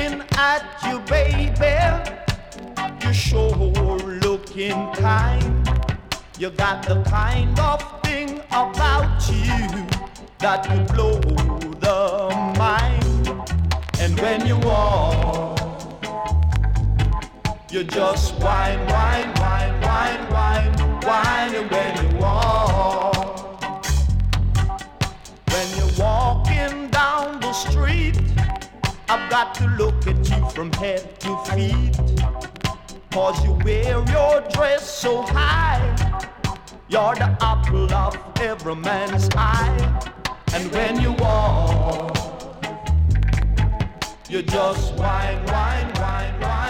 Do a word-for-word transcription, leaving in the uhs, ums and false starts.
looking at you, baby. You sure looking kind. You got the kind of thing about you that will blow the mind. And when you walk, you just whine, whine, whine, whine, whine, whine. And when you walk, when you're walking down the street, I've got to look at you from head to feet. Cause you wear your dress so high, you're the apple of every man's eye. And when you walk, you just whine, whine, whine, whine.